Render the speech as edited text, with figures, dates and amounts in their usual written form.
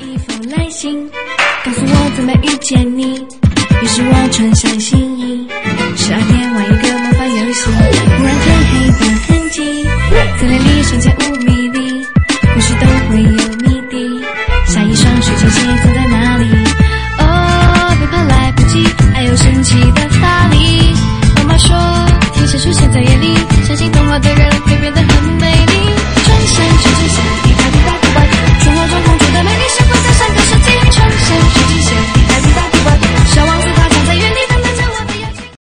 你否来信，告诉我怎么遇见你。于是我穿上新衣，12点玩一个魔法游戏，忽然黑黑的痕迹在脸里瞬间5米里，或许都会有谜底。下一双水晶鞋藏在哪里？哦，别怕来不及，还有神奇的法力。妈妈说，天使出现在夜里，相信童话的人